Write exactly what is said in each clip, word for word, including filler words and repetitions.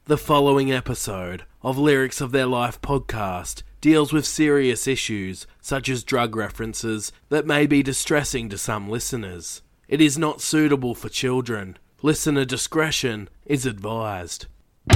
The following episode of Lyrics of Their Life podcast deals with serious issues such as drug references that may be distressing to some listeners. It is not suitable for children. Listener discretion is advised.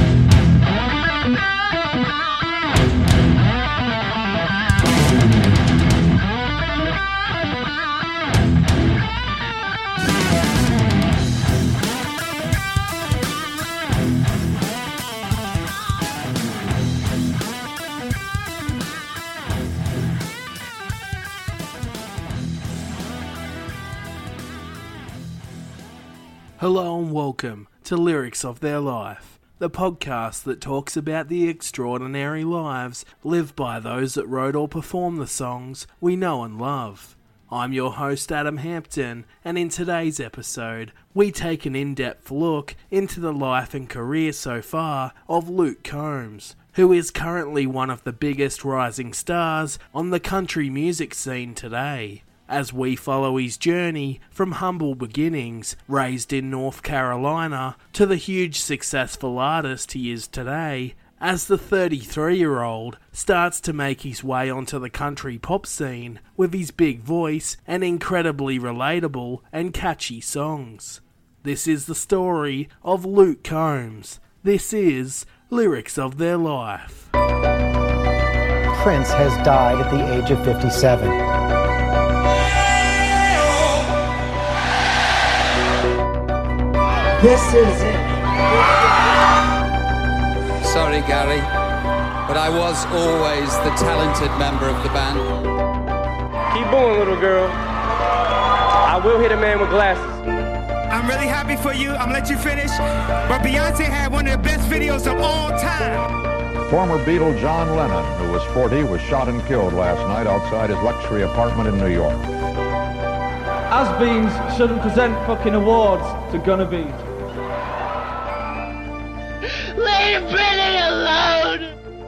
Hello and welcome to Lyrics of Their Life, the podcast that talks about the extraordinary lives lived by those that wrote or performed the songs we know and love. I'm your host Adam Hampton, and in today's episode, we take an in-depth look into the life and career so far of Luke Combs, who is currently one of the biggest rising stars on the country music scene today, as we follow his journey from humble beginnings, raised in North Carolina, to the huge successful artist he is today, as the thirty-three-year-old starts to make his way onto the country pop scene with his big voice and incredibly relatable and catchy songs. This is the story of Luke Combs. This is Lyrics of Their Life. Prince has died at the age of fifty-seven. This is it. Sorry, Gary, but I was always the talented member of the band. Keep going, little girl. I will hit a man with glasses. I'm really happy for you. I'm gonna let you finish. But Beyonce had one of the best videos of all time. Former Beatle John Lennon, who was forty, was shot and killed last night outside his luxury apartment in New York. Has-beens shouldn't present fucking awards to Gonna Be. Leave Britney alone!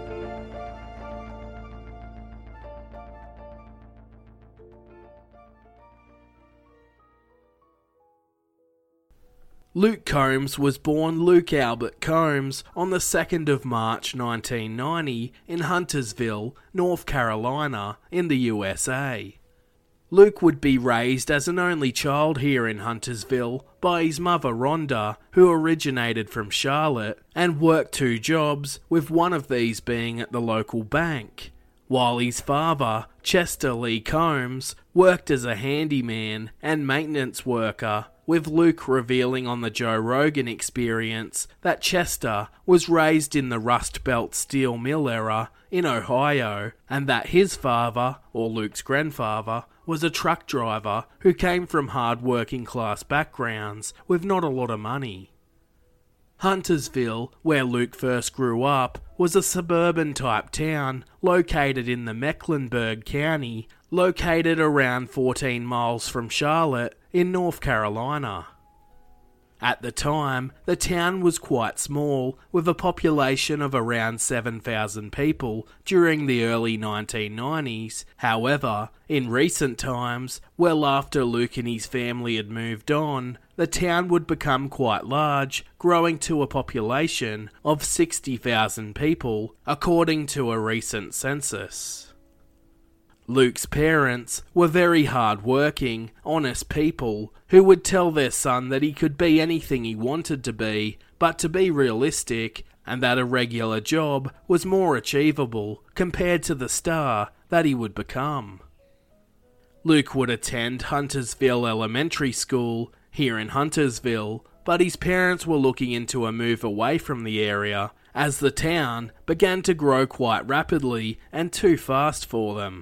Luke Combs was born Luke Albert Combs on the second of March nineteen ninety in Huntersville, North Carolina, in the U S A. Luke would be raised as an only child here in Huntersville by his mother Rhonda, who originated from Charlotte, and worked two jobs, with one of these being at the local bank, while his father, Chester Lee Combs, worked as a handyman and maintenance worker, with Luke revealing on the Joe Rogan Experience that Chester was raised in the Rust Belt steel mill era in Ohio, and that his father, or Luke's grandfather, was a truck driver who came from hard working class backgrounds with not a lot of money. Huntersville, where Luke first grew up, was a suburban type town located in the Mecklenburg County, located around fourteen miles from Charlotte in North Carolina. At the time, the town was quite small, with a population of around seven thousand people during the early nineteen nineties. However, in recent times, well after Luke and his family had moved on, the town would become quite large, growing to a population of sixty thousand people, according to a recent census. Luke's parents were very hard-working, honest people who would tell their son that he could be anything he wanted to be, but to be realistic, and that a regular job was more achievable compared to the star that he would become. Luke would attend Huntersville Elementary School here in Huntersville, but his parents were looking into a move away from the area as the town began to grow quite rapidly and too fast for them.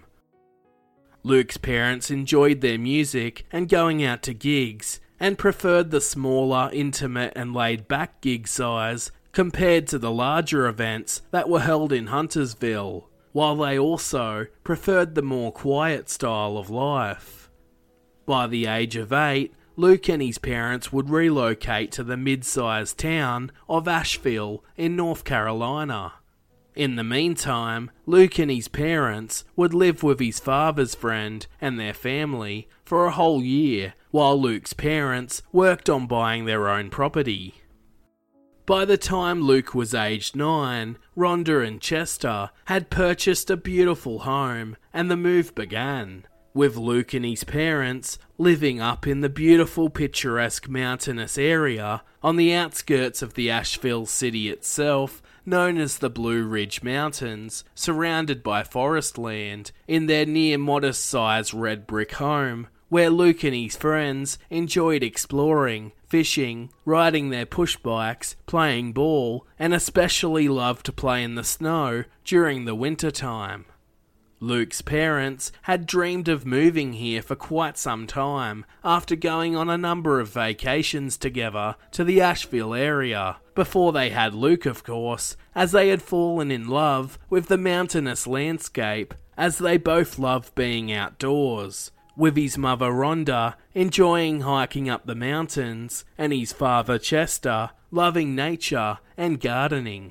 Luke's parents enjoyed their music and going out to gigs, and preferred the smaller, intimate and laid-back gig size compared to the larger events that were held in Huntersville, while they also preferred the more quiet style of life. By the age of eight, Luke and his parents would relocate to the mid-sized town of Asheville in North Carolina. In the meantime, Luke and his parents would live with his father's friend and their family for a whole year, while Luke's parents worked on buying their own property. By the time Luke was aged nine, Rhonda and Chester had purchased a beautiful home, and the move began, with Luke and his parents living up in the beautiful picturesque mountainous area on the outskirts of the Asheville city itself, known as the Blue Ridge Mountains, surrounded by forest land, in their near modest-sized red brick home, where Luke and his friends enjoyed exploring, fishing, riding their push bikes, playing ball, and especially loved to play in the snow during the winter time. Luke's parents had dreamed of moving here for quite some time after going on a number of vacations together to the Asheville area, before they had Luke, of course, as they had fallen in love with the mountainous landscape, as they both loved being outdoors, with his mother Rhonda enjoying hiking up the mountains, and his father Chester loving nature and gardening.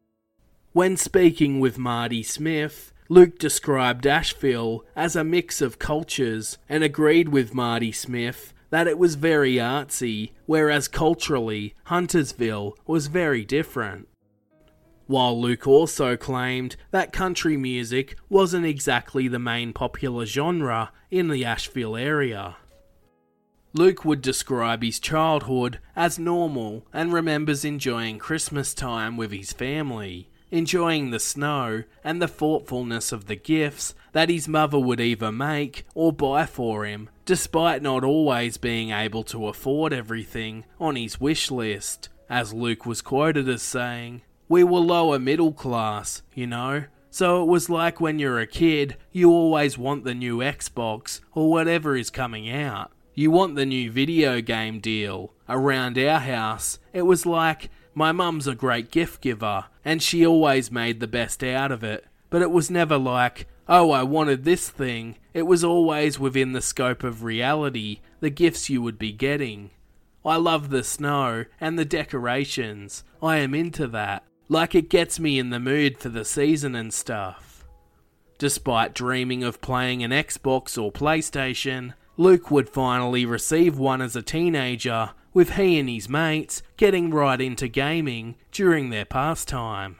When speaking with Marty Smith, Luke described Asheville as a mix of cultures and agreed with Marty Smith that it was very artsy, whereas culturally, Huntersville was very different. While Luke also claimed that country music wasn't exactly the main popular genre in the Asheville area. Luke would describe his childhood as normal and remembers enjoying Christmas time with his family, enjoying the snow and the thoughtfulness of the gifts that his mother would either make or buy for him, despite not always being able to afford everything on his wish list, as Luke was quoted as saying, "We were lower middle class, you know, so it was like when you're a kid, you always want the new Xbox or whatever is coming out. You want the new video game deal. Around our house, it was like, my mum's a great gift giver, and she always made the best out of it, but it was never like, oh, I wanted this thing. It was always within the scope of reality, the gifts you would be getting. I love the snow and the decorations. I am into that. Like it gets me in the mood for the season and stuff." Despite dreaming of playing an Xbox or PlayStation, Luke would finally receive one as a teenager, with he and his mates getting right into gaming during their pastime.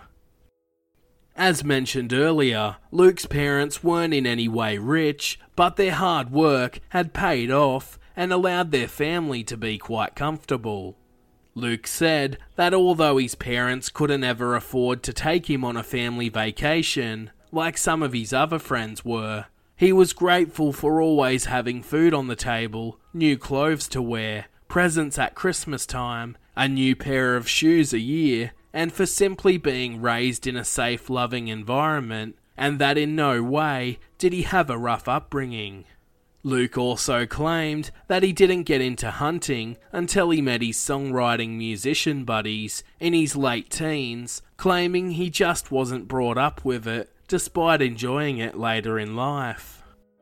As mentioned earlier, Luke's parents weren't in any way rich, but their hard work had paid off and allowed their family to be quite comfortable. Luke said that although his parents couldn't ever afford to take him on a family vacation, like some of his other friends were, he was grateful for always having food on the table, new clothes to wear, presents at Christmas time, a new pair of shoes a year, and for simply being raised in a safe, loving environment, and that in no way did he have a rough upbringing. Luke also claimed that he didn't get into hunting until he met his songwriting musician buddies in his late teens, claiming he just wasn't brought up with it, despite enjoying it later in life.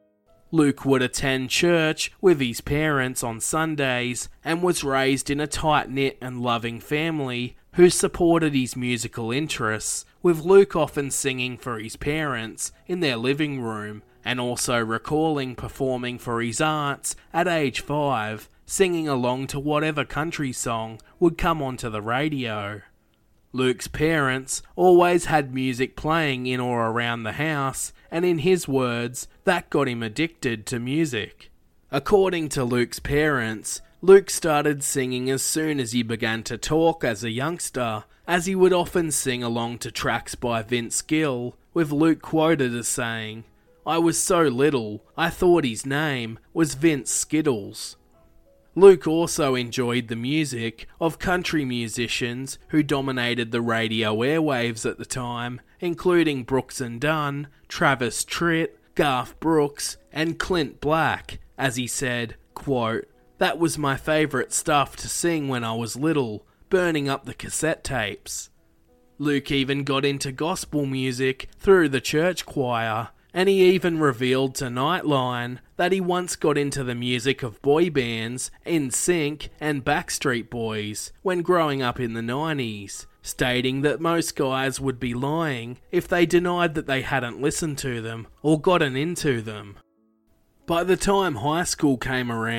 Luke would attend church with his parents on Sundays and was raised in a tight-knit and loving family who supported his musical interests, with Luke often singing for his parents in their living room, and also recalling performing for his aunts at age five, singing along to whatever country song would come onto the radio. Luke's parents always had music playing in or around the house, and in his words, that got him addicted to music. According to Luke's parents, Luke started singing as soon as he began to talk as a youngster, as he would often sing along to tracks by Vince Gill, with Luke quoted as saying, "I was so little, I thought his name was Vince Skittles." Luke also enjoyed the music of country musicians who dominated the radio airwaves at the time, including Brooks and Dunn, Travis Tritt, Garth Brooks, and Clint Black, as he said, quote, "That was my favourite stuff to sing when I was little, burning up the cassette tapes." Luke even got into gospel music through the church choir, and he even revealed to Nightline that he once got into the music of boy bands N Sync and Backstreet Boys when growing up in the nineties, stating that most guys would be lying if they denied that they hadn't listened to them or gotten into them. By the time high school came around,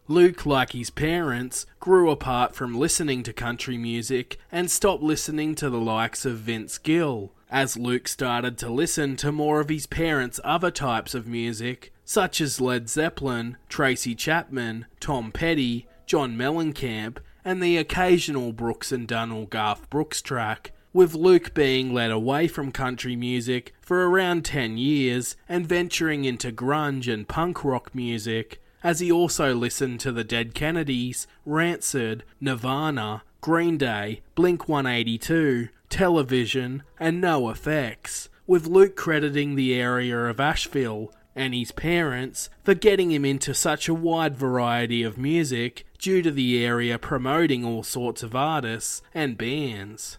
Luke, like his parents, grew apart from listening to country music and stopped listening to the likes of Vince Gill, as Luke started to listen to more of his parents' other types of music, such as Led Zeppelin, Tracy Chapman, Tom Petty, John Mellencamp, and the occasional Brooks and Dunn or Garth Brooks track, with Luke being led away from country music for around ten years and venturing into grunge and punk rock music, as he also listened to the Dead Kennedys, Rancid, Nirvana, Green Day, Blink one eighty-two, Television, and NoFX, with Luke crediting the area of Asheville and his parents for getting him into such a wide variety of music due to the area promoting all sorts of artists and bands.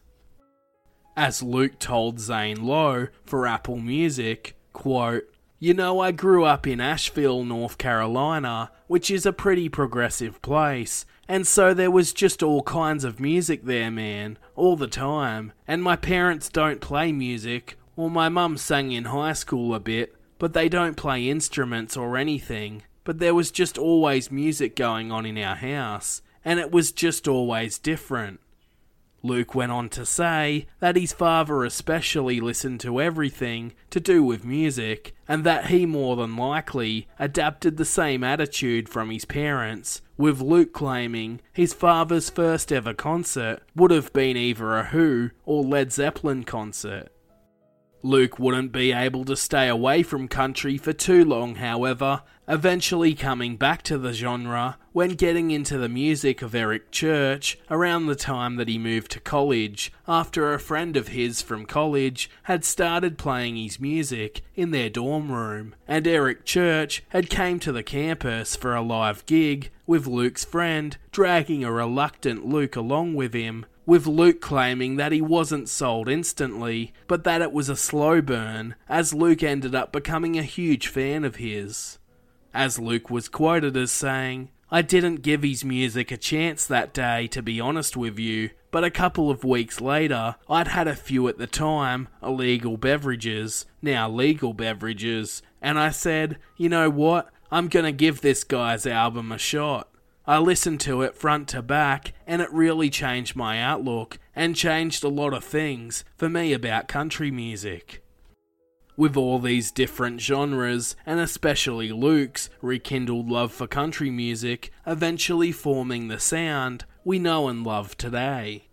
As Luke told Zane Lowe for Apple Music, quote, "You know, I grew up in Asheville, North Carolina, which is a pretty progressive place, and so there was just all kinds of music there, man, all the time, and my parents don't play music. Well, my mum sang in high school a bit, but they don't play instruments or anything, but there was just always music going on in our house, and it was just always different." Luke went on to say that his father especially listened to everything to do with music, and that he more than likely adapted the same attitude from his parents, with Luke claiming his father's first ever concert would have been either a Who or Led Zeppelin concert. Luke wouldn't be able to stay away from country for too long, however, eventually coming back to the genre when getting into the music of Eric Church around the time that he moved to college, after a friend of his from college had started playing his music in their dorm room, and Eric Church had came to the campus for a live gig, with Luke's friend dragging a reluctant Luke along with him, with Luke claiming that he wasn't sold instantly, but that it was a slow burn, as Luke ended up becoming a huge fan of his. As Luke was quoted as saying, "I didn't give his music a chance that day, to be honest with you, but a couple of weeks later, I'd had a few at the time, illegal beverages, now legal beverages, and I said, you know what, I'm gonna give this guy's album a shot. I listened to it front to back, and it really changed my outlook, and changed a lot of things for me about country music." With all these different genres, and especially Luke's rekindled love for country music, eventually forming the sound we know and love today.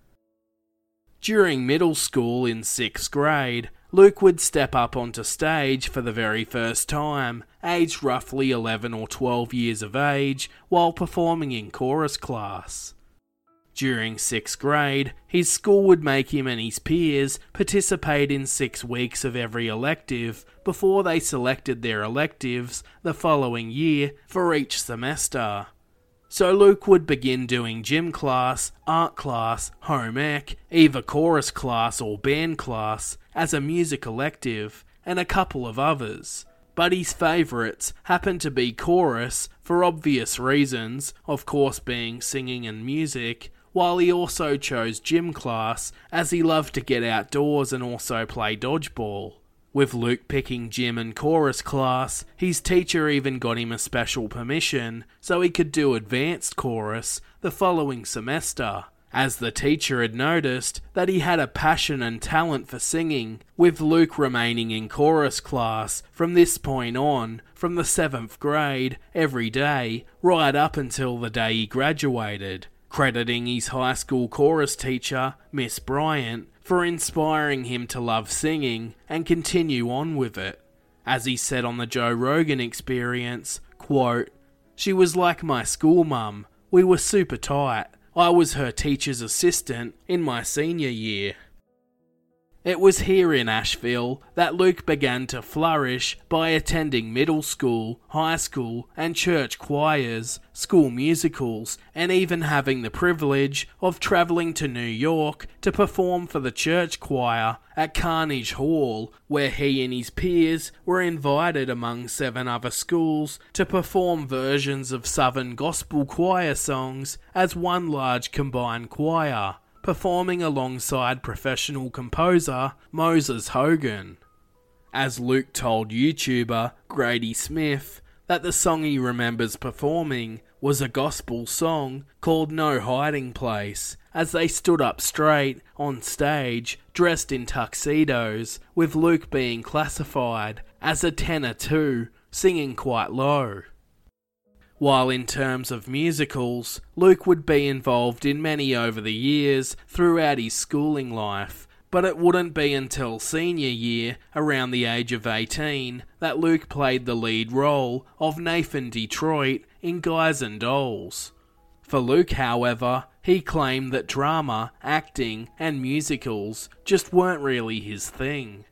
During middle school in sixth grade, Luke would step up onto stage for the very first time, aged roughly eleven or twelve years of age, while performing in chorus class. During sixth grade, his school would make him and his peers participate in six weeks of every elective before they selected their electives the following year for each semester. So Luke would begin doing gym class, art class, home ec, either chorus class or band class, as a music elective, and a couple of others. But his favourites happened to be chorus, for obvious reasons, of course being singing and music, while he also chose gym class, as he loved to get outdoors and also play dodgeball. With Luke picking gym and chorus class, his teacher even got him a special permission so he could do advanced chorus the following semester, as the teacher had noticed that he had a passion and talent for singing, with Luke remaining in chorus class from this point on, from the seventh grade, every day, right up until the day he graduated, crediting his high school chorus teacher, Miss Bryant, for inspiring him to love singing and continue on with it. As he said on the Joe Rogan Experience, quote, "She was like my school mum. We were super tight. I was her teacher's assistant in my senior year." It was here in Asheville that Luke began to flourish by attending middle school, high school, and church choirs, school musicals, and even having the privilege of travelling to New York to perform for the church choir at Carnegie Hall, where he and his peers were invited among seven other schools to perform versions of Southern gospel choir songs as one large combined choir, performing alongside professional composer Moses Hogan. As Luke told YouTuber Grady Smith, that the song he remembers performing was a gospel song called No Hiding Place, as they stood up straight on stage, dressed in tuxedos, with Luke being classified as a tenor too, singing quite low. While in terms of musicals, Luke would be involved in many over the years throughout his schooling life, but it wouldn't be until senior year, around the age of eighteen, that Luke played the lead role of Nathan Detroit in Guys and Dolls. For Luke, however, he claimed that drama, acting, and musicals just weren't really his thing.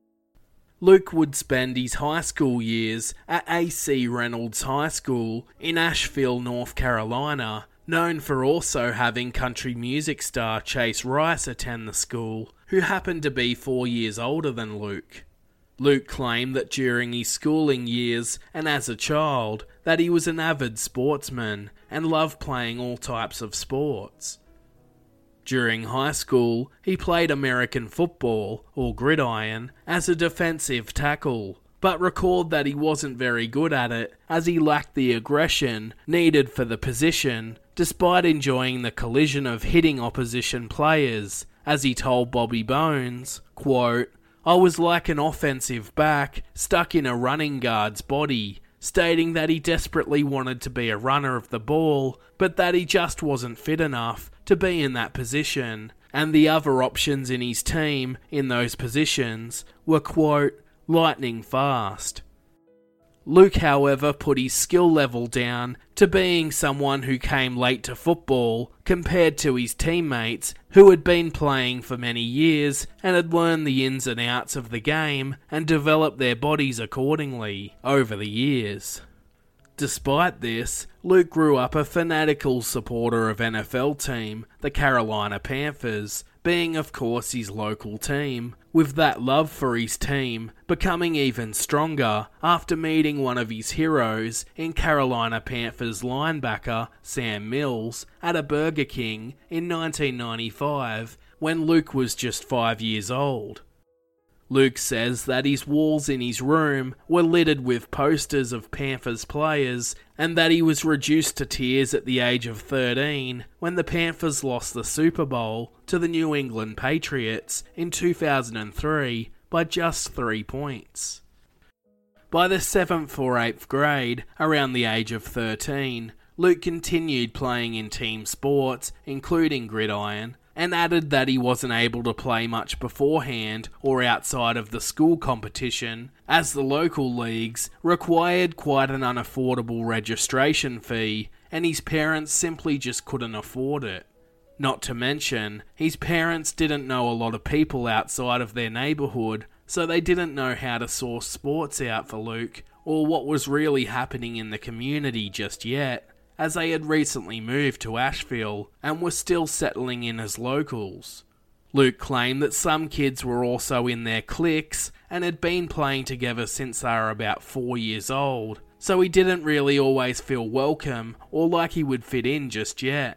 Luke would spend his high school years at A C Reynolds High School in Asheville, North Carolina, known for also having country music star Chase Rice attend the school, who happened to be four years older than Luke. Luke claimed that during his schooling years and as a child, that he was an avid sportsman and loved playing all types of sports. During high school, he played American football, or gridiron, as a defensive tackle, but recalled that he wasn't very good at it as he lacked the aggression needed for the position, despite enjoying the collision of hitting opposition players. As he told Bobby Bones, quote, "I was like an offensive back stuck in a running guard's body," stating that he desperately wanted to be a runner of the ball, but that he just wasn't fit enough to be in that position, and the other options in his team in those positions were, quote, "lightning fast." Luke, however, put his skill level down to being someone who came late to football compared to his teammates who had been playing for many years and had learned the ins and outs of the game and developed their bodies accordingly over the years. Despite this, Luke grew up a fanatical supporter of N F L team, the Carolina Panthers, being of course his local team, with that love for his team becoming even stronger after meeting one of his heroes in Carolina Panthers linebacker Sam Mills at a Burger King in nineteen ninety-five when Luke was just five years old. Luke says that his walls in his room were littered with posters of Panthers players and that he was reduced to tears at the age of thirteen when the Panthers lost the Super Bowl to the New England Patriots in two thousand three by just three points. By the seventh or eighth grade, around the age of thirteen, Luke continued playing in team sports, including gridiron, and added that he wasn't able to play much beforehand or outside of the school competition, as the local leagues required quite an unaffordable registration fee, and his parents simply just couldn't afford it. Not to mention, his parents didn't know a lot of people outside of their neighbourhood, so they didn't know how to source sports out for Luke, or what was really happening in the community just yet, as they had recently moved to Asheville and were still settling in as locals. Luke claimed that some kids were also in their cliques and had been playing together since they were about four years old, so he didn't really always feel welcome or like he would fit in just yet.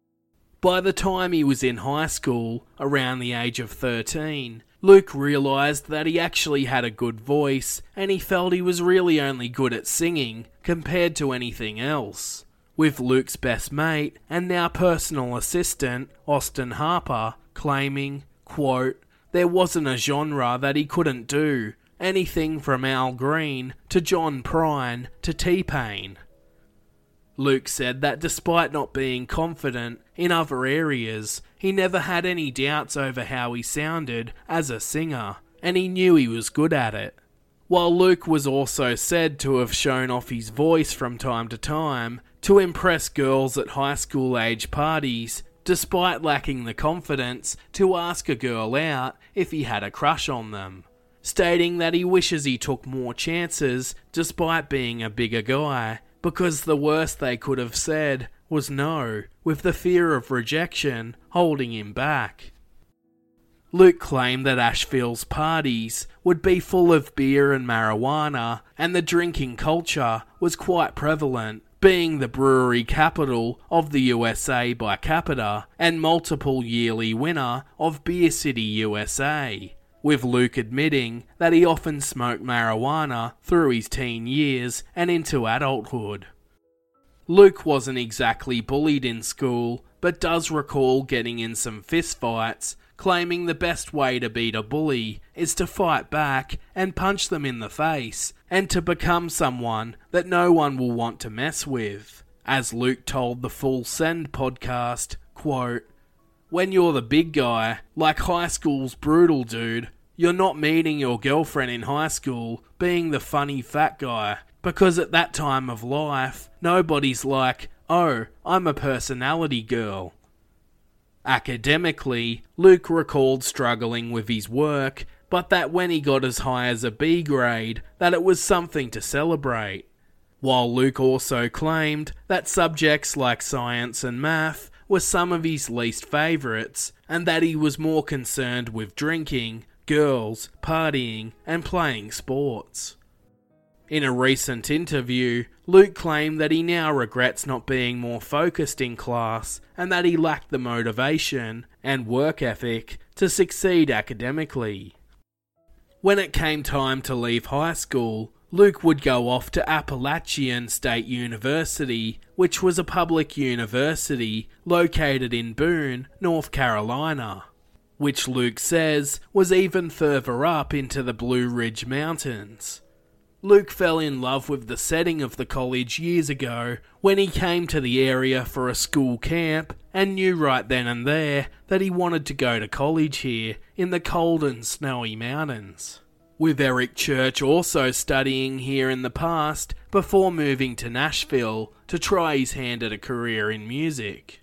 By the time he was in high school, around the age of thirteen, Luke realised that he actually had a good voice and he felt he was really only good at singing compared to anything else. With Luke's best mate and now personal assistant, Austin Harper, claiming, quote, "There wasn't a genre that he couldn't do, anything from Al Green to John Prine to T-Pain." Luke said that despite not being confident in other areas, he never had any doubts over how he sounded as a singer, and he knew he was good at it. While Luke was also said to have shown off his voice from time to time to impress girls at high school age parties, despite lacking the confidence to ask a girl out if he had a crush on them, stating that he wishes he took more chances despite being a bigger guy, because the worst they could have said was no, with the fear of rejection holding him back. Luke claimed that Asheville's parties would be full of beer and marijuana, and the drinking culture was quite prevalent, being the brewery capital of the U S A by capita and multiple yearly winner of Beer City U S A. with Luke admitting that he often smoked marijuana through his teen years and into adulthood. Luke wasn't exactly bullied in school, but does recall getting in some fistfights, claiming the best way to beat a bully is to fight back and punch them in the face, and to become someone that no one will want to mess with. As Luke told the Full Send podcast, quote, "When you're the big guy, like high school's brutal, dude, you're not meeting your girlfriend in high school being the funny fat guy, because at that time of life, nobody's like, oh, I'm a personality girl." Academically, Luke recalled struggling with his work, but that when he got as high as a B grade, that it was something to celebrate. While Luke also claimed that subjects like science and math were some of his least favourites, and that he was more concerned with drinking, girls, partying, and playing sports. In a recent interview, Luke claimed that he now regrets not being more focused in class and that he lacked the motivation and work ethic to succeed academically. When it came time to leave high school, Luke would go off to Appalachian State University, which was a public university located in Boone, North Carolina, which Luke says was even further up into the Blue Ridge Mountains. Luke fell in love with the setting of the college years ago when he came to the area for a school camp and knew right then and there that he wanted to go to college here in the cold and snowy mountains. With Eric Church also studying here in the past before moving to Nashville to try his hand at a career in music.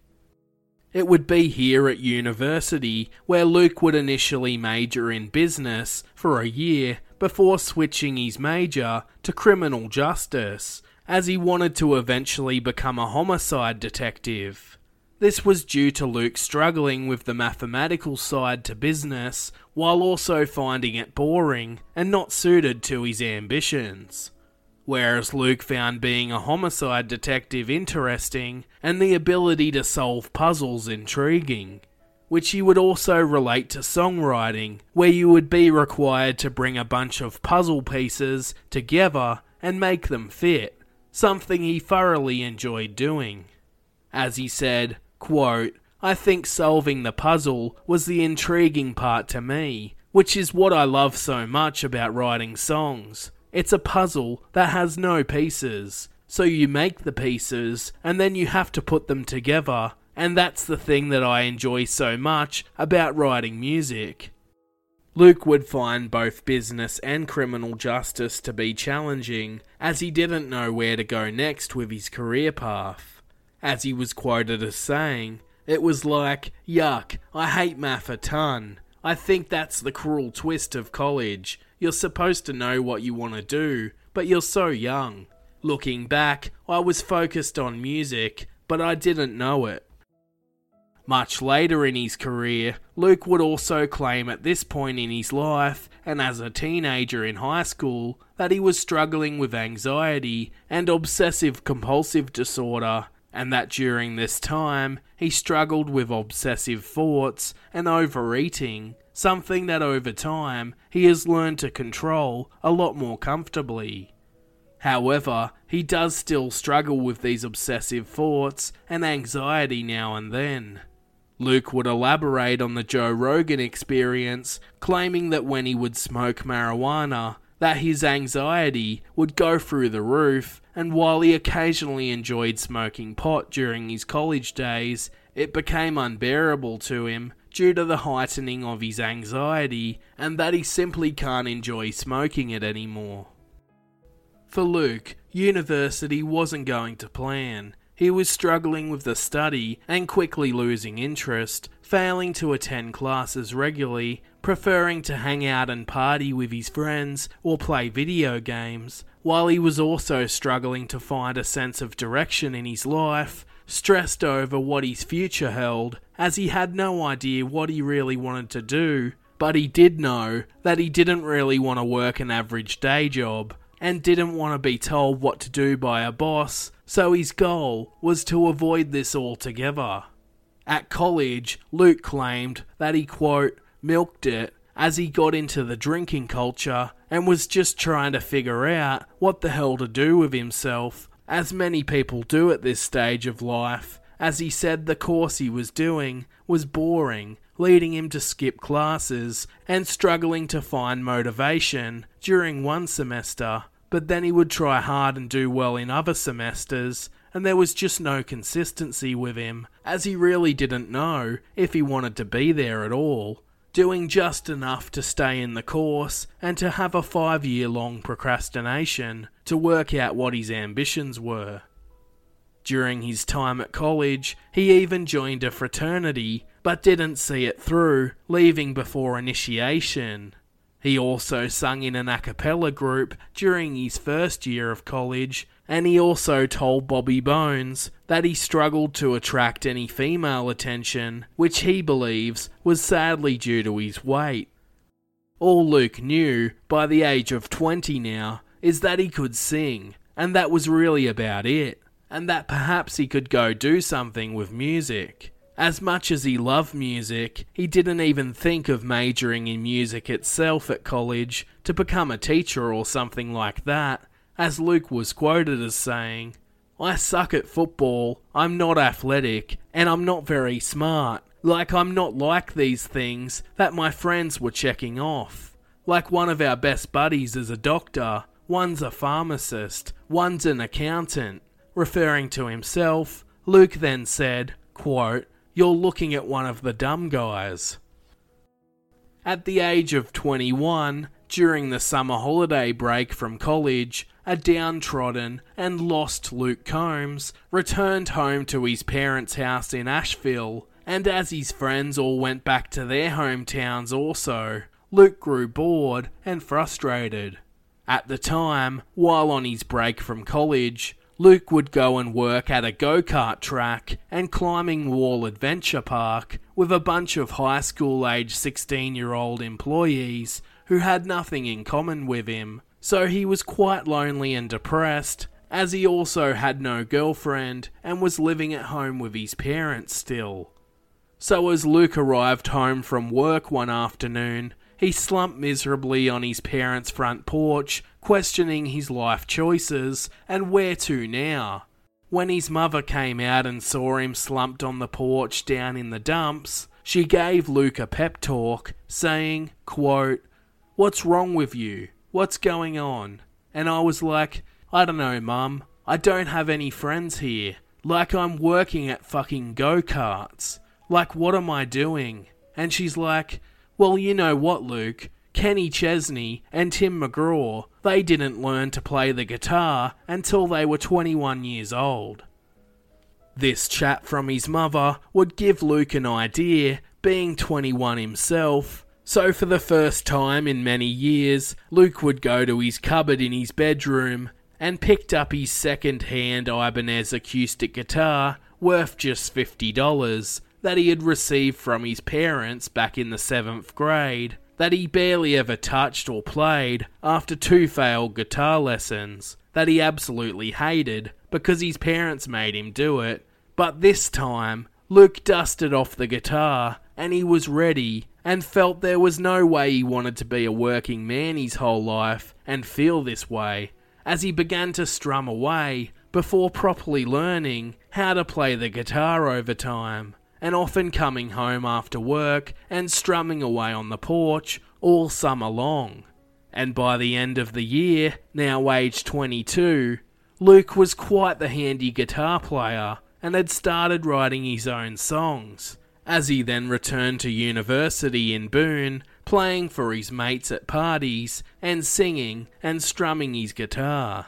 It would be here at university where Luke would initially major in business for a year before switching his major to criminal justice, as he wanted to eventually become a homicide detective. This was due to Luke struggling with the mathematical side to business, while also finding it boring and not suited to his ambitions. Whereas Luke found being a homicide detective interesting and the ability to solve puzzles intriguing, which he would also relate to songwriting, where you would be required to bring a bunch of puzzle pieces together and make them fit, something he thoroughly enjoyed doing. As he said, quote, "I think solving the puzzle was the intriguing part to me, which is what I love so much about writing songs. It's a puzzle that has no pieces, so you make the pieces and then you have to put them together, and that's the thing that I enjoy so much about writing music." Luke would find both business and criminal justice to be challenging, as he didn't know where to go next with his career path. As he was quoted as saying, "It was like, yuck, I hate math a ton. I think that's the cruel twist of college. You're supposed to know what you want to do, but you're so young. Looking back, I was focused on music, but I didn't know it." Much later in his career, Luke would also claim at this point in his life, and as a teenager in high school, that he was struggling with anxiety and obsessive-compulsive disorder, and that during this time, he struggled with obsessive thoughts and overeating, something that over time he has learned to control a lot more comfortably. However, he does still struggle with these obsessive thoughts and anxiety now and then. Luke would elaborate on the Joe Rogan experience, claiming that when he would smoke marijuana, that his anxiety would go through the roof, and while he occasionally enjoyed smoking pot during his college days, it became unbearable to him due to the heightening of his anxiety, and that he simply can't enjoy smoking it anymore. For Luke, university wasn't going to plan. He was struggling with the study and quickly losing interest, failing to attend classes regularly, preferring to hang out and party with his friends or play video games, while he was also struggling to find a sense of direction in his life, stressed over what his future held, as he had no idea what he really wanted to do, but he did know that he didn't really want to work an average day job, and didn't want to be told what to do by a boss, so his goal was to avoid this altogether. At college, Luke claimed that he, quote, milked it as he got into the drinking culture and was just trying to figure out what the hell to do with himself, as many people do at this stage of life, as he said the course he was doing was boring, leading him to skip classes and struggling to find motivation during one semester, but then he would try hard and do well in other semesters, and there was just no consistency with him, as he really didn't know if he wanted to be there at all, doing just enough to stay in the course and to have a five-year-long procrastination to work out what his ambitions were. During his time at college, he even joined a fraternity, but didn't see it through, leaving before initiation. He also sung in an a cappella group during his first year of college, and he also told Bobby Bones that he struggled to attract any female attention, which he believes was sadly due to his weight. All Luke knew, by the age of twenty now, is that he could sing, and that was really about it, and that perhaps he could go do something with music. As much as he loved music, he didn't even think of majoring in music itself at college to become a teacher or something like that, as Luke was quoted as saying, "I suck at football, I'm not athletic, and I'm not very smart. Like I'm not like these things that my friends were checking off. Like one of our best buddies is a doctor, one's a pharmacist, one's an accountant." Referring to himself, Luke then said, quote, "You're looking at one of the dumb guys." At the age of twenty-one, during the summer holiday break from college, a downtrodden and lost Luke Combs returned home to his parents' house in Asheville, and as his friends all went back to their hometowns also, Luke grew bored and frustrated. At the time, while on his break from college, Luke would go and work at a go-kart track and climbing wall adventure park with a bunch of high school-age sixteen-year-old employees who had nothing in common with him, so he was quite lonely and depressed, as he also had no girlfriend and was living at home with his parents still. So as Luke arrived home from work one afternoon, he slumped miserably on his parents' front porch, questioning his life choices and where to now. When his mother came out and saw him slumped on the porch down in the dumps, she gave Luke a pep talk, saying, quote, "What's wrong with you? What's going on?" And I was like, "I don't know, Mum. I don't have any friends here. Like I'm working at fucking go-karts. Like what am I doing?" And she's like, "Well, you know what, Luke? Kenny Chesney and Tim McGraw, they didn't learn to play the guitar until they were twenty-one years old." This chat from his mother would give Luke an idea, being twenty-one himself, so for the first time in many years, Luke would go to his cupboard in his bedroom and picked up his second-hand Ibanez acoustic guitar worth just fifty dollars that he had received from his parents back in the seventh grade, that he barely ever touched or played after two failed guitar lessons, that he absolutely hated because his parents made him do it. But this time, Luke dusted off the guitar and he was ready and felt there was no way he wanted to be a working man his whole life and feel this way, as he began to strum away before properly learning how to play the guitar over time, and often coming home after work and strumming away on the porch all summer long. And by the end of the year, now aged twenty-two, Luke was quite the handy guitar player and had started writing his own songs, as he then returned to university in Boone, playing for his mates at parties and singing and strumming his guitar.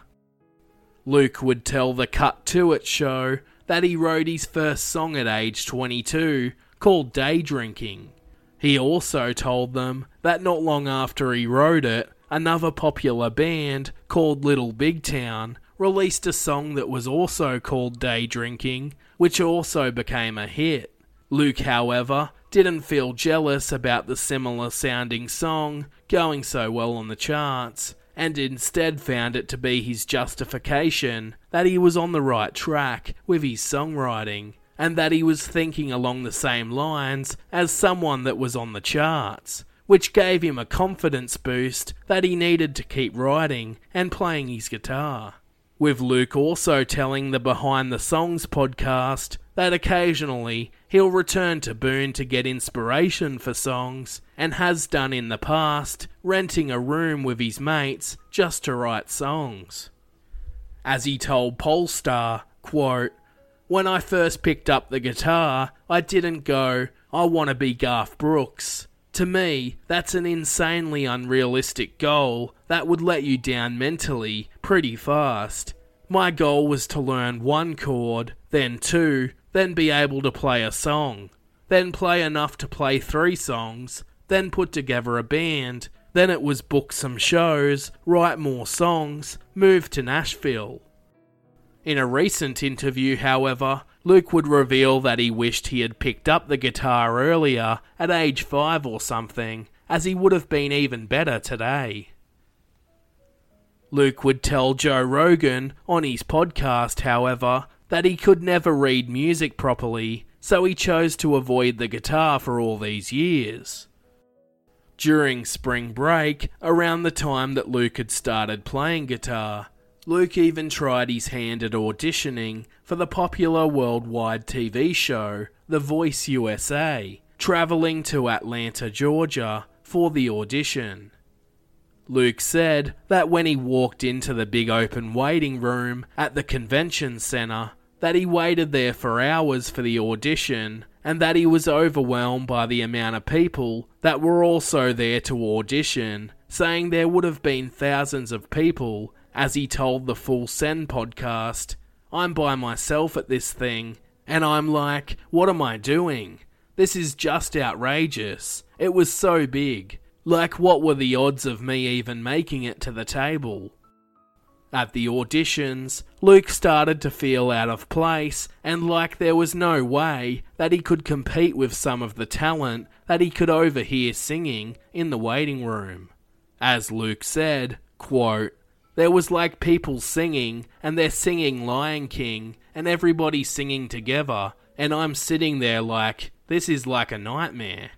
Luke would tell the Cut To It show that he wrote his first song at age twenty-two, called Day Drinking. He also told them that not long after he wrote it, another popular band called Little Big Town released a song that was also called Day Drinking, which also became a hit. Luke, however, didn't feel jealous about the similar sounding song going so well on the charts, and instead found it to be his justification that he was on the right track with his songwriting, and that he was thinking along the same lines as someone that was on the charts, which gave him a confidence boost that he needed to keep writing and playing his guitar. With Luke also telling the Behind the Songs podcast that occasionally he'll return to Boone to get inspiration for songs, and has done in the past, renting a room with his mates just to write songs. As he told Polestar, quote, "When I first picked up the guitar, I didn't go, I want to be Garth Brooks. To me, that's an insanely unrealistic goal that would let you down mentally pretty fast. My goal was to learn one chord, then two, then be able to play a song, then play enough to play three songs, then put together a band, then it was book some shows, write more songs, move to Nashville." In a recent interview, however, Luke would reveal that he wished he had picked up the guitar earlier, at age five or something, as he would have been even better today. Luke would tell Joe Rogan on his podcast, however, that he could never read music properly, so he chose to avoid the guitar for all these years. During spring break, around the time that Luke had started playing guitar, Luke even tried his hand at auditioning for the popular worldwide T V show The Voice U S A, travelling to Atlanta, Georgia for the audition. Luke said that when he walked into the big open waiting room at the convention centre, that he waited there for hours for the audition, and that he was overwhelmed by the amount of people that were also there to audition, saying there would have been thousands of people. As he told the Full Send podcast, "I'm by myself at this thing, and I'm like, what am I doing? This is just outrageous. It was so big. Like, what were the odds of me even making it to the table?" At the auditions, Luke started to feel out of place and like there was no way that he could compete with some of the talent that he could overhear singing in the waiting room. As Luke said, quote, "There was like people singing, and they're singing Lion King, and everybody singing together, and I'm sitting there like, this is like a nightmare."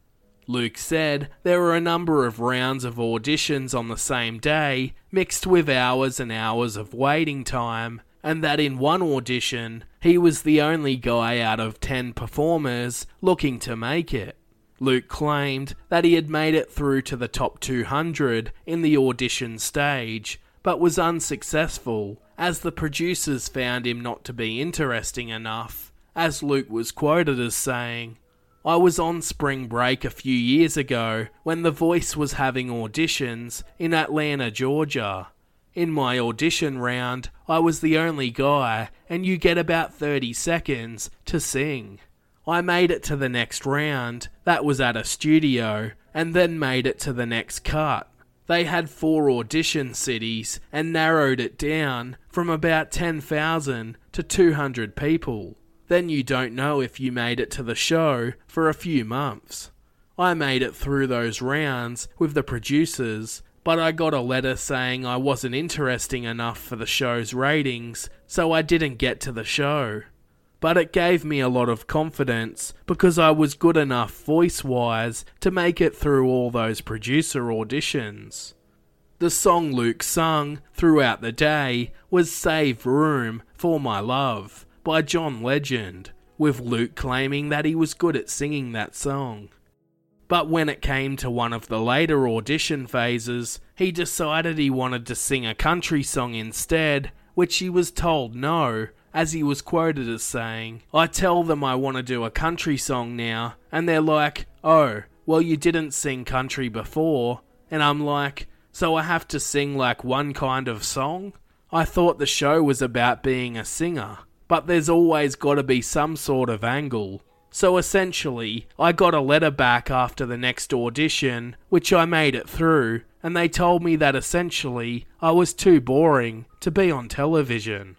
Luke said there were a number of rounds of auditions on the same day, mixed with hours and hours of waiting time, and that in one audition, he was the only guy out of ten performers looking to make it. Luke claimed that he had made it through to the top two hundred in the audition stage, but was unsuccessful, as the producers found him not to be interesting enough, as Luke was quoted as saying, "I was on spring break a few years ago when The Voice was having auditions in Atlanta, Georgia. In my audition round, I was the only guy, and you get about thirty seconds to sing. I made it to the next round, that was at a studio, and then made it to the next cut. They had four audition cities and narrowed it down from about ten thousand to two hundred people. Then you don't know if you made it to the show for a few months. I made it through those rounds with the producers, but I got a letter saying I wasn't interesting enough for the show's ratings, so I didn't get to the show. But it gave me a lot of confidence because I was good enough voice-wise to make it through all those producer auditions." The song Luke sung throughout the day was Save Room for My Love by John Legend, with Luke claiming that he was good at singing that song. But when it came to one of the later audition phases, he decided he wanted to sing a country song instead, which he was told no, as he was quoted as saying, "I tell them I want to do a country song now, and they're like, oh, well you didn't sing country before," and I'm like, so I have to sing like one kind of song? I thought the show was about being a singer, but there's always got to be some sort of angle. So essentially, I got a letter back after the next audition, which I made it through, and they told me that essentially I was too boring to be on television.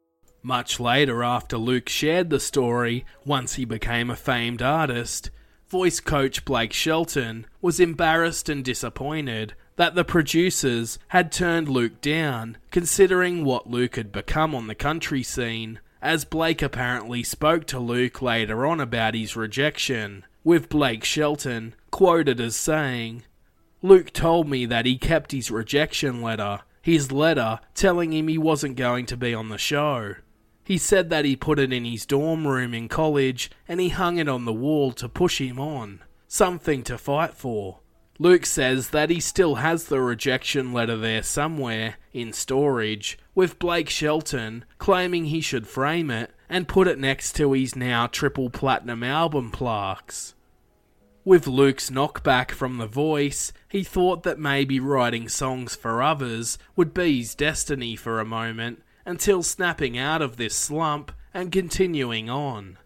Much later, after Luke shared the story, once he became a famed artist, voice coach Blake Shelton was embarrassed and disappointed that the producers had turned Luke down, considering what Luke had become on the country scene, as Blake apparently spoke to Luke later on about his rejection, with Blake Shelton quoted as saying, "Luke told me that he kept his rejection letter, his letter telling him he wasn't going to be on the show. He said that he put it in his dorm room in college and he hung it on the wall to push him on, something to fight for." Luke says that he still has the rejection letter there somewhere in storage, with Blake Shelton claiming he should frame it and put it next to his now triple platinum album plaques. With Luke's knockback from The Voice, he thought that maybe writing songs for others would be his destiny for a moment, until snapping out of this slump and continuing on.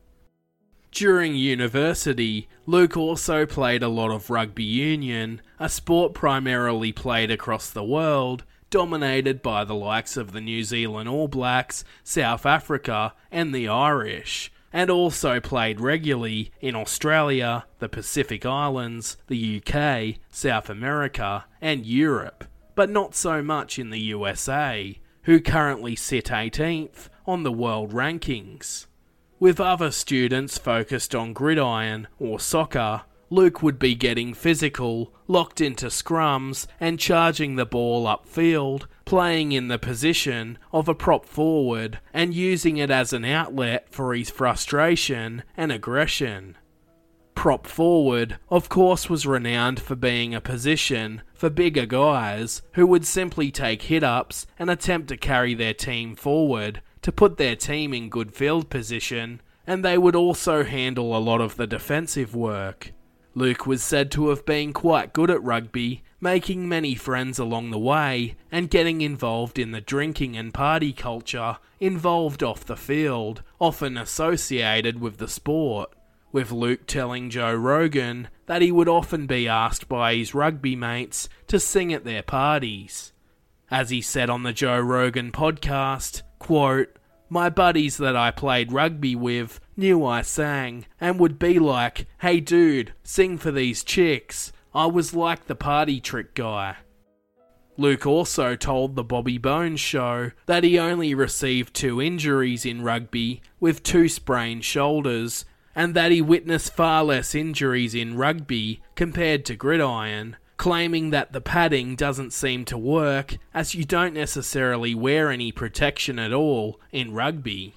During university, Luke also played a lot of rugby union, a sport primarily played across the world, dominated by the likes of the New Zealand All Blacks, South Africa and the Irish, and also played regularly in Australia, the Pacific Islands, the U K, South America and Europe, but not so much in the U S A, who currently sit eighteenth on the world rankings. With other students focused on gridiron or soccer, Luke would be getting physical, locked into scrums and charging the ball upfield, playing in the position of a prop forward and using it as an outlet for his frustration and aggression. Prop forward, of course, was renowned for being a position for bigger guys who would simply take hit-ups and attempt to carry their team forward to put their team in good field position, and they would also handle a lot of the defensive work. Luke was said to have been quite good at rugby, making many friends along the way, and getting involved in the drinking and party culture involved off the field, often associated with the sport, with Luke telling Joe Rogan that he would often be asked by his rugby mates to sing at their parties. As he said on the Joe Rogan podcast, quote, "My buddies that I played rugby with knew I sang and would be like, 'Hey dude, sing for these chicks.' I was like the party trick guy." Luke also told the Bobby Bones show that he only received two injuries in rugby with two sprained shoulders, and that he witnessed far less injuries in rugby compared to gridiron, claiming that the padding doesn't seem to work as you don't necessarily wear any protection at all in rugby.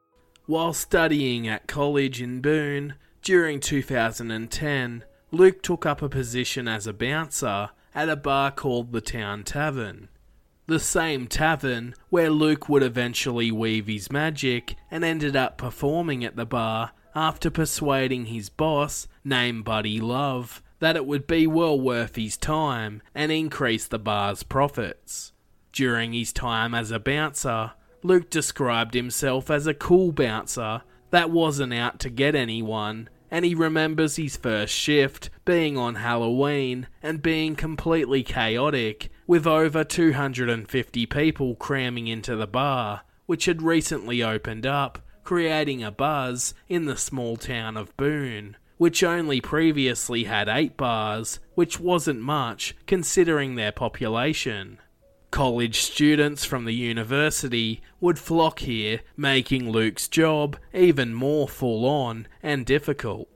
While studying at college in Boone, during two thousand ten, Luke took up a position as a bouncer at a bar called the Town Tavern. The same tavern where Luke would eventually weave his magic and ended up performing at the bar after persuading his boss, named Buddy Love, that it would be well worth his time and increase the bar's profits. During his time as a bouncer, Luke described himself as a cool bouncer that wasn't out to get anyone, and he remembers his first shift being on Halloween and being completely chaotic, with over two hundred fifty people cramming into the bar, which had recently opened up, creating a buzz in the small town of Boone, which only previously had eight bars, which wasn't much considering their population. College students from the university would flock here, making Luke's job even more full-on and difficult.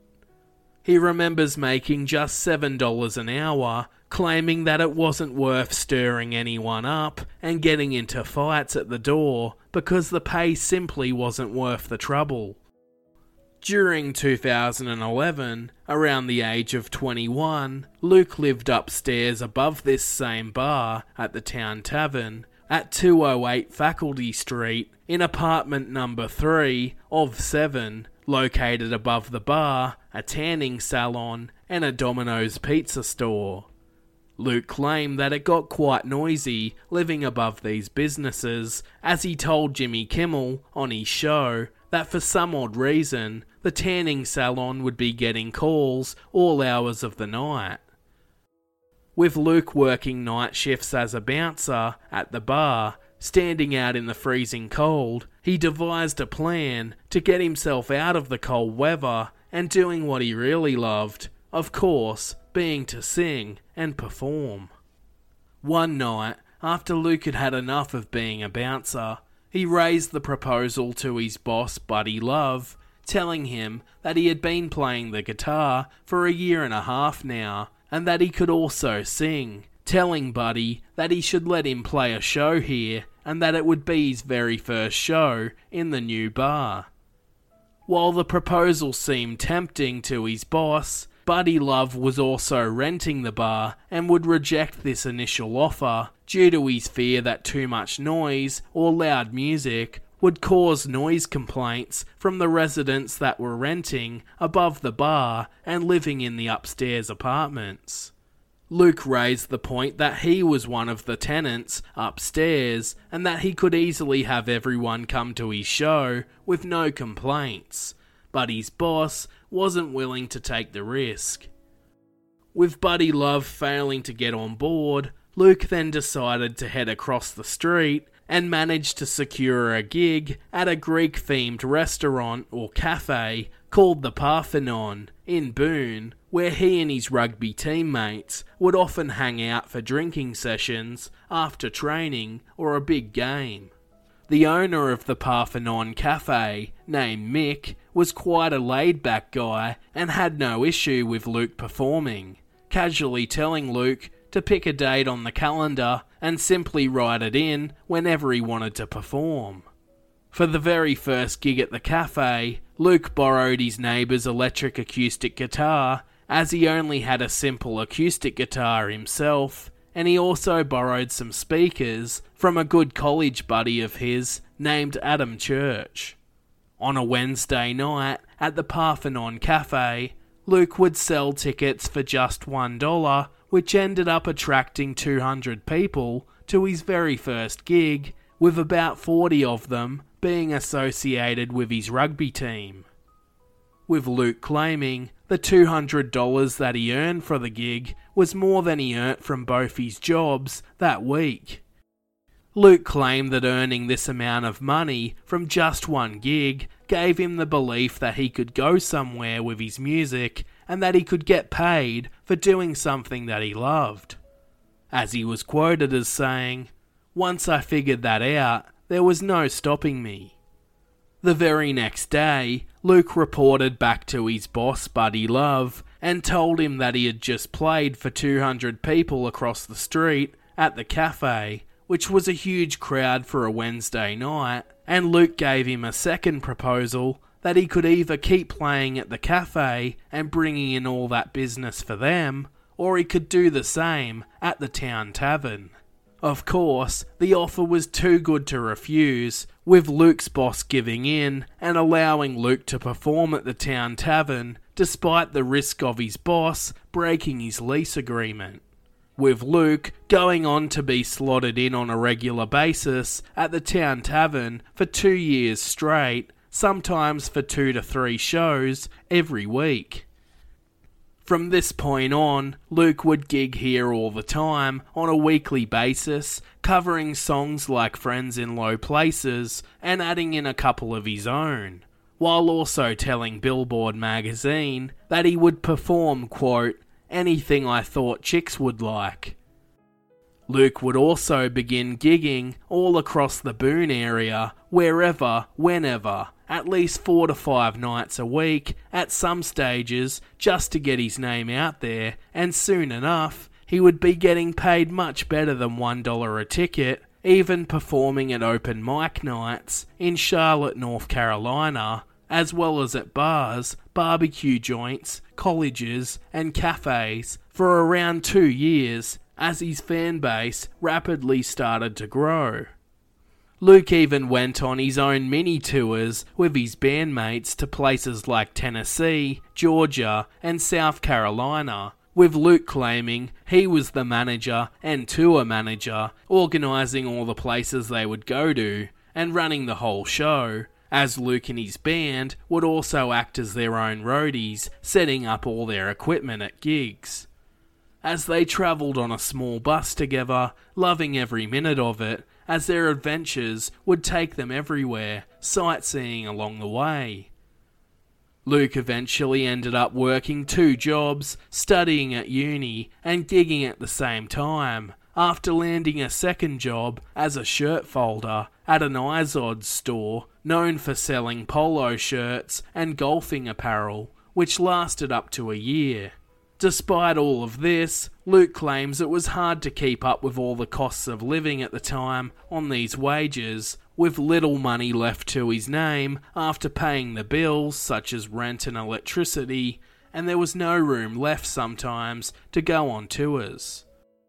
He remembers making just seven dollars an hour, claiming that it wasn't worth stirring anyone up and getting into fights at the door because the pay simply wasn't worth the trouble. During two thousand eleven, around the age of twenty-one, Luke lived upstairs above this same bar at the Town Tavern at two oh eight Faculty Street in apartment number three of seven, located above the bar, a tanning salon, and a Domino's pizza store. Luke claimed that it got quite noisy living above these businesses, as he told Jimmy Kimmel on his show that for some odd reason, the tanning salon would be getting calls all hours of the night. With Luke working night shifts as a bouncer at the bar, standing out in the freezing cold, he devised a plan to get himself out of the cold weather and doing what he really loved, of course, being to sing and perform. One night, after Luke had had enough of being a bouncer, he raised the proposal to his boss, Buddy Love, telling him that he had been playing the guitar for a year and a half now, and that he could also sing, telling Buddy that he should let him play a show here, and that it would be his very first show in the new bar. While the proposal seemed tempting to his boss, Buddy Love was also renting the bar and would reject this initial offer due to his fear that too much noise or loud music would cause noise complaints from the residents that were renting above the bar and living in the upstairs apartments. Luke raised the point that he was one of the tenants upstairs and that he could easily have everyone come to his show with no complaints, but his boss wasn't willing to take the risk. With Buddy Love failing to get on board, Luke then decided to head across the street and managed to secure a gig at a Greek-themed restaurant or cafe called the Parthenon in Boone, where he and his rugby teammates would often hang out for drinking sessions after training or a big game. The owner of the Parthenon Cafe, named Mick, was quite a laid-back guy and had no issue with Luke performing, casually telling Luke to pick a date on the calendar and simply write it in whenever he wanted to perform. For the very first gig at the cafe, Luke borrowed his neighbour's electric acoustic guitar, as he only had a simple acoustic guitar himself, and he also borrowed some speakers from a good college buddy of his named Adam Church. On a Wednesday night at the Parthenon Cafe, Luke would sell tickets for just one dollar, which ended up attracting two hundred people to his very first gig, with about forty of them being associated with his rugby team. With Luke claiming the two hundred dollars that he earned for the gig was more than he earned from both his jobs that week. Luke claimed that earning this amount of money from just one gig gave him the belief that he could go somewhere with his music and that he could get paid for doing something that he loved. As he was quoted as saying, "Once I figured that out, there was no stopping me." The very next day, Luke reported back to his boss, Buddy Love, and told him that he had just played for two hundred people across the street at the cafe, which was a huge crowd for a Wednesday night, and Luke gave him a second proposal that he could either keep playing at the cafe and bringing in all that business for them, or he could do the same at the town tavern. Of course, the offer was too good to refuse, with Luke's boss giving in and allowing Luke to perform at the town tavern despite the risk of his boss breaking his lease agreement. With Luke going on to be slotted in on a regular basis at the town tavern for two years straight, sometimes for two to three shows every week. From this point on, Luke would gig here all the time on a weekly basis, covering songs like Friends in Low Places and adding in a couple of his own, while also telling Billboard magazine that he would perform, quote, anything I thought chicks would like. Luke would also begin gigging all across the Boone area, wherever, whenever, at least four to five nights a week, at some stages, just to get his name out there, and soon enough, he would be getting paid much better than one dollar a ticket, even performing at open mic nights in Charlotte, North Carolina, as well as at bars, barbecue joints, colleges, and cafes for around two years, as his fan base rapidly started to grow. Luke even went on his own mini-tours with his bandmates to places like Tennessee, Georgia, and South Carolina, with Luke claiming he was the manager and tour manager, organising all the places they would go to, and running the whole show, as Luke and his band would also act as their own roadies, setting up all their equipment at gigs. As they travelled on a small bus together, loving every minute of it, as their adventures would take them everywhere, sightseeing along the way. Luke eventually ended up working two jobs, studying at uni and gigging at the same time, after landing a second job as a shirt folder at an Izod store known for selling polo shirts and golfing apparel, which lasted up to a year. Despite all of this, Luke claims it was hard to keep up with all the costs of living at the time on these wages, with little money left to his name after paying the bills such as rent and electricity, and there was no room left sometimes to go on tours.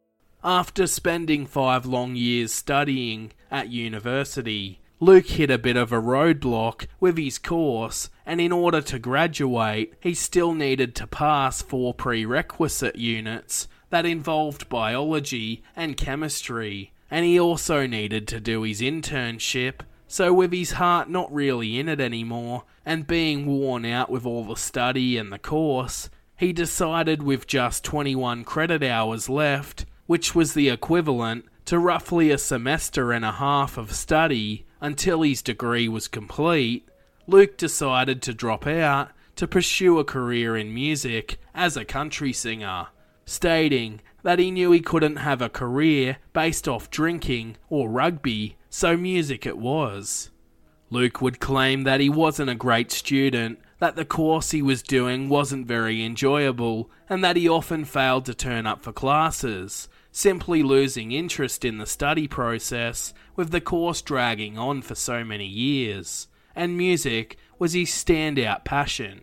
After spending five long years studying at university, Luke hit a bit of a roadblock with his course, and in order to graduate, he still needed to pass four prerequisite units that involved biology and chemistry, and he also needed to do his internship, so with his heart not really in it anymore, and being worn out with all the study and the course, he decided with just twenty-one credit hours left, which was the equivalent to roughly a semester and a half of study until his degree was complete, Luke decided to drop out to pursue a career in music as a country singer, stating that he knew he couldn't have a career based off drinking or rugby, so music it was. Luke would claim that he wasn't a great student, that the course he was doing wasn't very enjoyable, and that he often failed to turn up for classes, simply losing interest in the study process, with the course dragging on for so many years, and music was his standout passion.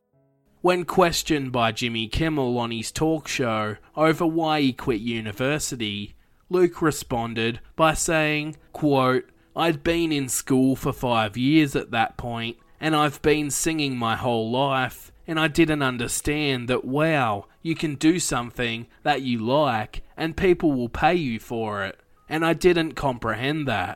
When questioned by Jimmy Kimmel on his talk show over why he quit university, Luke responded by saying, quote, "I'd been in school for five years at that point, and I've been singing my whole life, and I didn't understand that, wow, you can do something that you like and people will pay you for it, and I didn't comprehend that."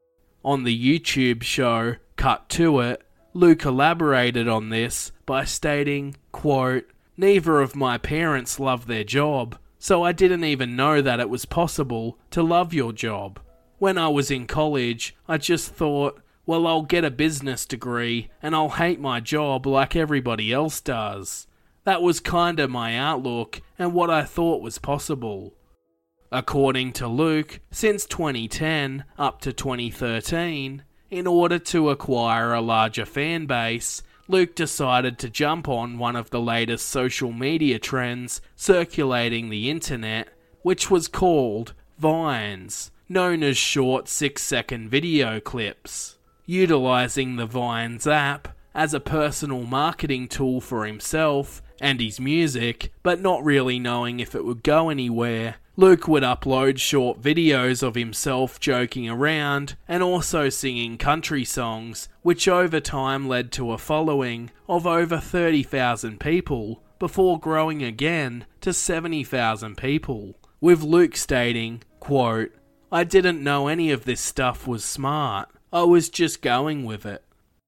On the YouTube show Cut to It, Luke elaborated on this by stating, quote, "Neither of my parents love their job, so I didn't even know that it was possible to love your job. When I was in college, I just thought, well, I'll get a business degree and I'll hate my job like everybody else does. That was kinda my outlook and what I thought was possible." According to Luke, since twenty ten up to twenty thirteen, in order to acquire a larger fan base, Luke decided to jump on one of the latest social media trends circulating the internet, which was called Vines, known as short six-second video clips. Utilizing the Vines app as a personal marketing tool for himself and his music, but not really knowing if it would go anywhere, Luke would upload short videos of himself joking around and also singing country songs, which over time led to a following of over thirty thousand people before growing again to seventy thousand people, with Luke stating, quote, "I didn't know any of this stuff was smart. I was just going with it."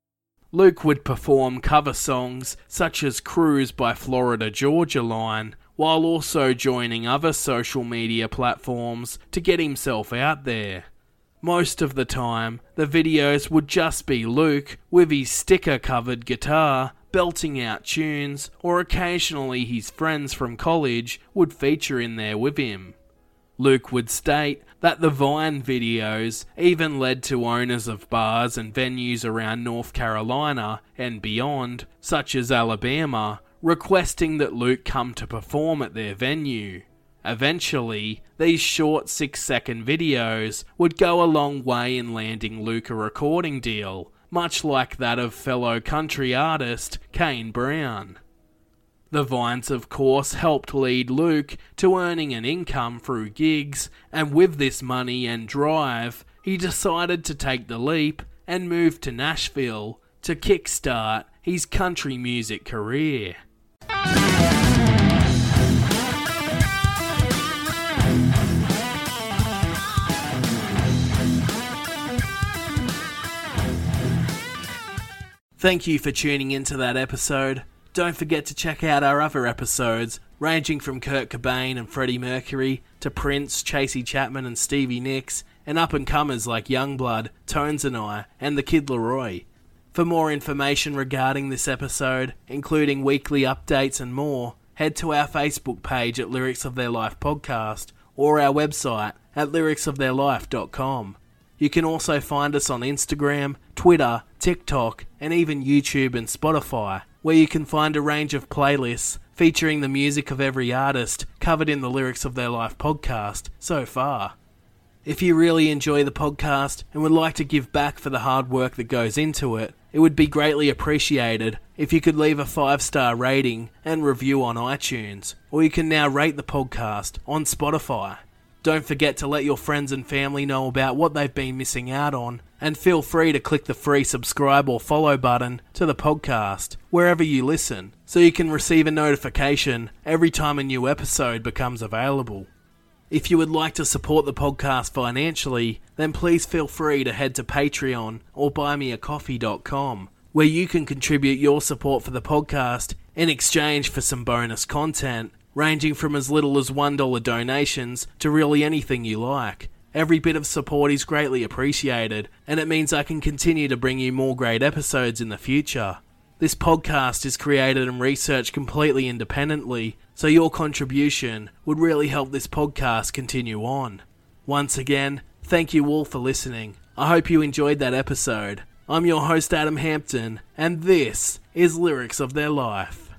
Luke would perform cover songs such as Cruise by Florida Georgia Line, while also joining other social media platforms to get himself out there. Most of the time, the videos would just be Luke with his sticker-covered guitar belting out tunes, or occasionally his friends from college would feature in there with him. Luke would state that the Vine videos even led to owners of bars and venues around North Carolina and beyond, such as Alabama, requesting that Luke come to perform at their venue. Eventually, these short six-second videos would go a long way in landing Luke a recording deal, much like that of fellow country artist Kane Brown. The Vines, of course, helped lead Luke to earning an income through gigs, and with this money and drive, he decided to take the leap and move to Nashville to kickstart his country music career. Thank you for tuning into that episode. Don't forget to check out our other episodes, ranging from Kurt Cobain and Freddie Mercury to Prince, Chasey Chapman and Stevie Nicks, and up-and-comers like Youngblood, Tones and I, and the Kid Laroi. For more information regarding this episode, including weekly updates and more, head to our Facebook page at Lyrics of Their Life Podcast or our website at lyrics of their life dot com. You can also find us on Instagram, Twitter, TikTok, and even YouTube and Spotify, where you can find a range of playlists featuring the music of every artist covered in the Lyrics of Their Life podcast so far. If you really enjoy the podcast and would like to give back for the hard work that goes into it, it would be greatly appreciated if you could leave a five-star rating and review on iTunes, or you can now rate the podcast on Spotify. Don't forget to let your friends and family know about what they've been missing out on, and feel free to click the free subscribe or follow button to the podcast wherever you listen, so you can receive a notification every time a new episode becomes available. If you would like to support the podcast financially, then please feel free to head to Patreon or buy me a coffee dot com, where you can contribute your support for the podcast in exchange for some bonus content, ranging from as little as one dollar donations to really anything you like. Every bit of support is greatly appreciated, and it means I can continue to bring you more great episodes in the future. This podcast is created and researched completely independently, so your contribution would really help this podcast continue on. Once again, thank you all for listening. I hope you enjoyed that episode. I'm your host Adam Hampton, and this is Lyrics of Their Life.